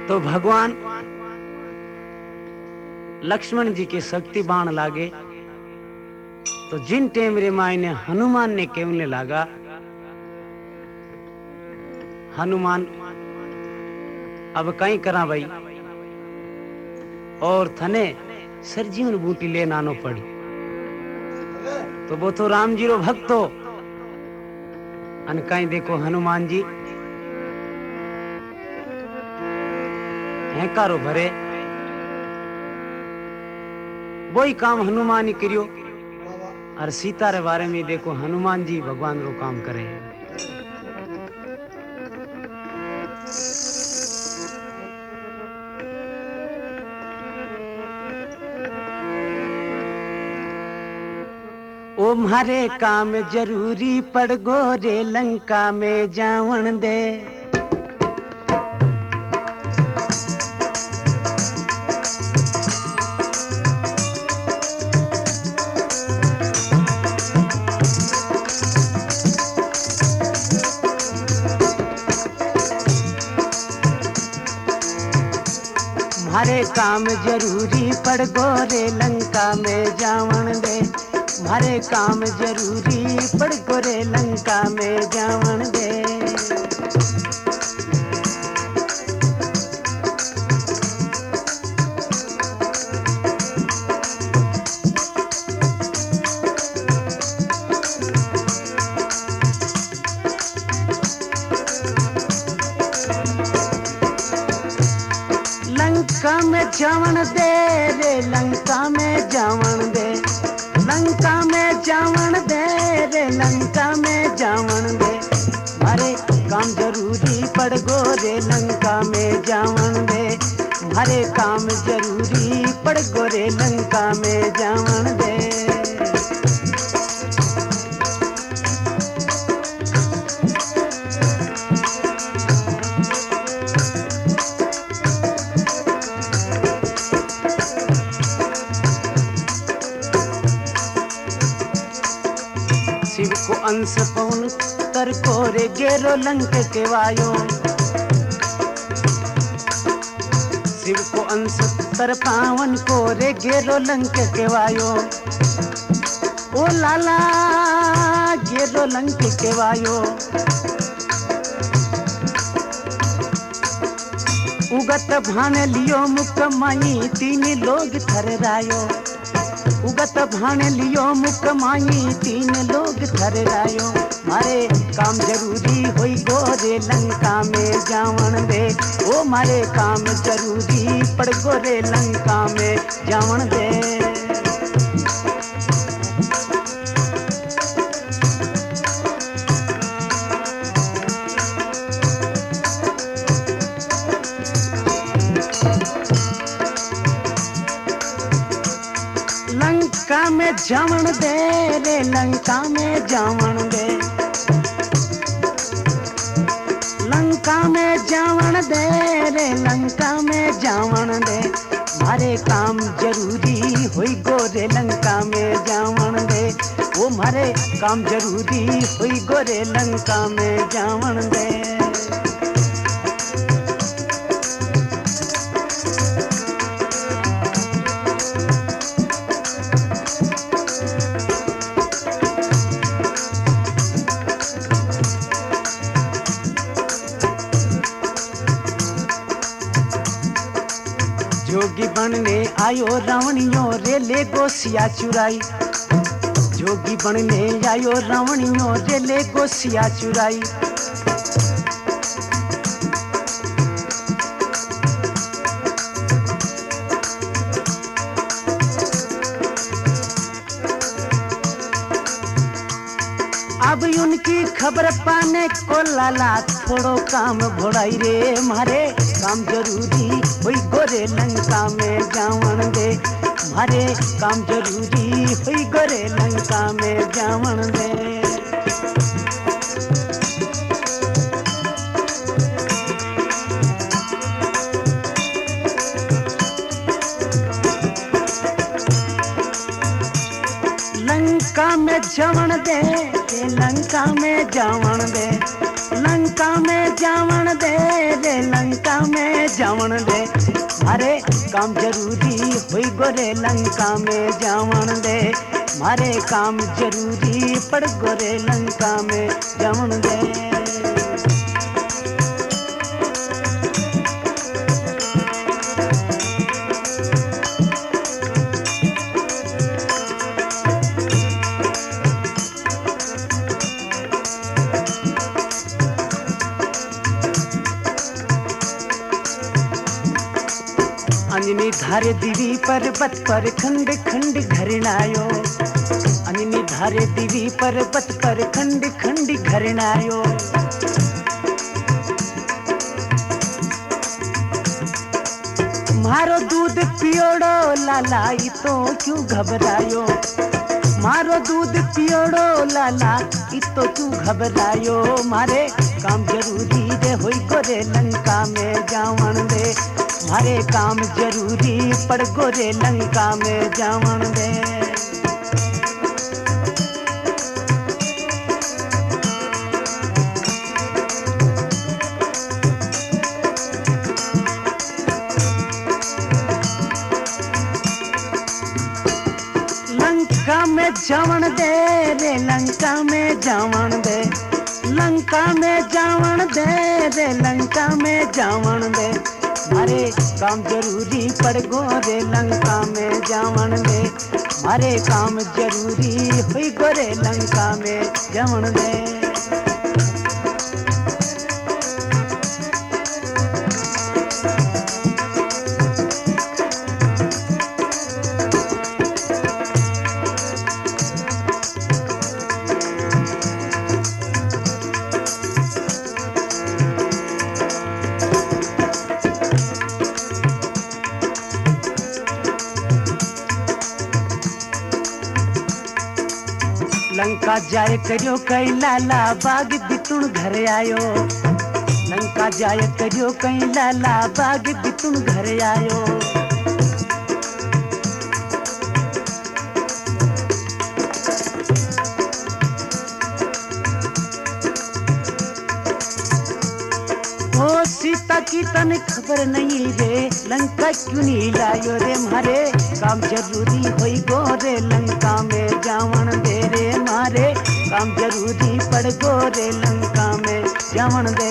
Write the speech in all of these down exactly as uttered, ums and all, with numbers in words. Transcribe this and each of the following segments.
तो भगवान लक्ष्मण जी के शक्ति बाण लागे तो जिन टेम रे मायने हनुमान ने केवने लागा, हनुमान अब कहीं करा भाई और थने सरजीवन बूटी ले नानो पड़ी। तो वो तो राम जी रो भक्त हो अन कहीं देखो हनुमान जी हैकारो भरे वही काम हनुमान ही करियो। और सीता रे बारे में देखो हनुमान जी भगवान रो काम करे। ओ म्हारे काम जरूरी पड़ गो रे लंका में जावन दे। म्हारे काम जरूरी पड़ गो रे लंका में जावन दे। म्हारे काम जरूरी पड़ गो रे लंका में जावन दे। लंका में जावन दे रे लंका में जावन दे। लंका में जावन दे रे लंका में जावन दे। म्हारे काम जरूरी पड़ गो रे लंका में जावन दे। म्हारे काम जरूरी पड़ गो रे लंका में जावन दे। शिव को अंश पवन तर को रे गेरो लंक के वायो। शिव को अंश तर पावन को रे गेरो लंक के वायो। ओ लाला गेरो लंक के वायो। उगत भान लियो मुख माई तीन लोग थर रायो। उगत भान लियो मुख माई तीन लोग थर रायो। मारे काम जरूरी होई गोरे लंका में जावन दे। ओ मारे काम जरूरी पड़ गोरे लंका में जावन दे। लंका में जावन दे रे लंका में जावन दे। लंका में जावन दे रे लंका में जावन दे। म्हारे काम जरूरी होई गोरे लंका में जावन दे। वो म्हारे काम जरूरी होई गोरे लंका में जावन दे। जोगी बनने आयो रावणियों रे ले गोसिया चुराई। जोगी बनने आयो रावणियों रे ले गोसिया चुराई। अब उनकी खबर पाने को लाला थोड़ो काम भोड़ाई रे। मारे काम जरूरी होई गोरे लंका में जावन दे। मारे काम जरूरी होई गोरे लंका में जावन दे। लंका में जावन दे लंका में जावन दे। लंका में जावण दे रे लंका में जावण दे मारे काम जरूरी होई गोरे लंका में जावण दे मारे काम जरूरी पड़ गोरे लंका में जावण दे। अंजनी धारे दिवी पर्वत पर खंड खंड घरनायो अंजनी धारे दिवी पर्वत पर खंड खंड घरनायो। मारो दूध पियोड़ो लाला ई तो क्यों घबरायो मारो दूध पियोड़ो लाला ई तो क्यों घबरायो मारे काम जरूरी रे होई गोरे लंका में जावण दे मारे काम जरूरी पड़ गोरे लंका में जावण दे। लंका में जावण दे रे लंका में जावण दे लंका में जावण दे रे लंका में जावण दे मारे काम जरूरी पड़ गोरे लंका में जावण दे मारे काम जरूरी हुई गोरे लंका में जावण दे। लंका जाए करियो कई लाला बाग बितुण घर आयो लंका जाए करियो कई लाला बाग बितुण घर आयो। ओ सीता की तन खबर नहीं रे लंका क्यों नहीं लायो रे मारे काम जरूरी होई गोरे लंका में जावण दे रे मारे काम जरूरी पड़ गोरे लंका में जावण दे।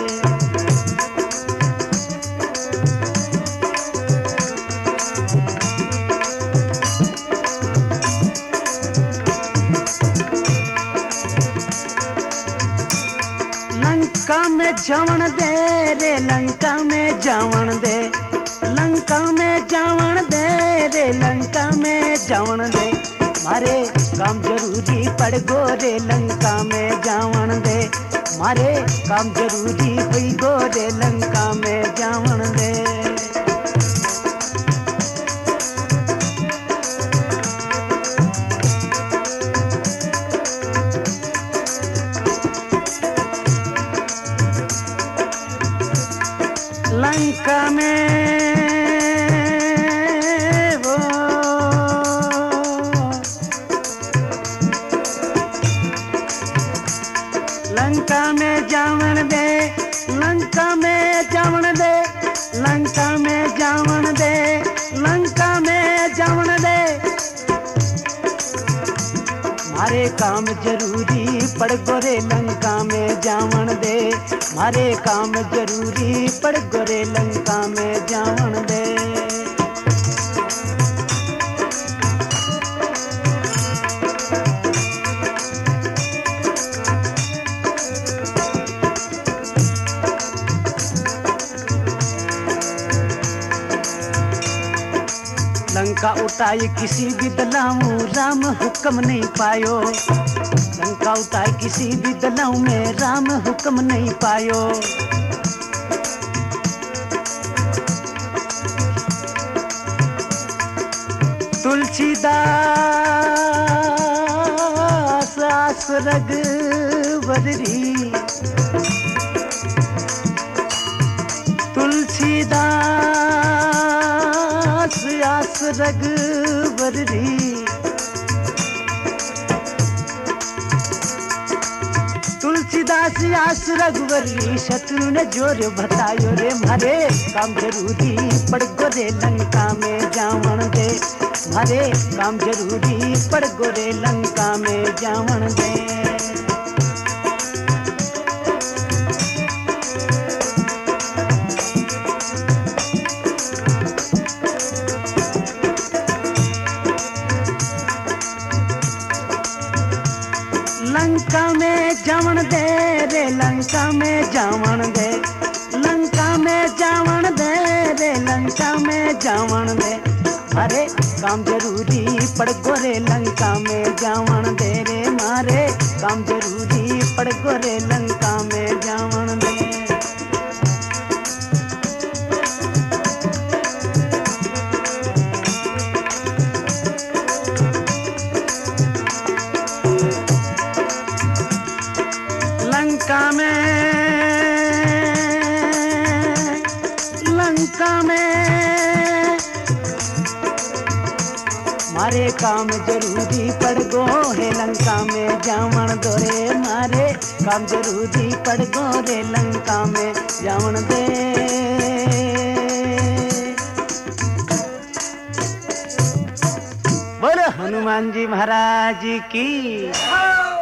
लंका में जावण दे रे लंका में जावण दे लंका में जावण दे रे लंका में जावण दे मारे काम जरूरी पड़ गोरे लंका में जावण दे मारे काम जरूरी हुई गोरे लंका में जावण दे। लंका में वो लंका में जावण दे लंका में जावण दे लंका में जावण दे लंका में जावण दे मारे काम जरूरी पड़ गोरे लंका में जावण दे मारे काम जरूरी पड़ गोरे लंका में जावण दे। लंका उठाई किसी भी दलाऊ राम हुक्म नहीं पायो लंका उठाई किसी भी दलाऊ में राम हुक्म नहीं पायो। तुलसीदास आस रग बदरी तुलसीदास आस रग बदरी तुलसीदास आस रघुवरी शत्रु ने जोर बतायो रे मारे काम जरूरी पड़ गोरे लंका में जावण दे मारे काम जरूरी पड़ गोरे लंका में जावण दे। लंका में जावण दे रे लंका में जावण दे लंका में जावण दे रे लंका में जावण दे अरे काम जरूरी पड़ गोरे लंका में जावण दे रे मारे काम जरूरी पड़ गोरे लंका में जावण दे। लंका में लंका में मारे काम जरूरी पड़ गो रे लंका में जावण दो रे मारे काम जरूरी पड़ गो रे लंका में जावण दे। बोलो हनुमान जी महाराज की।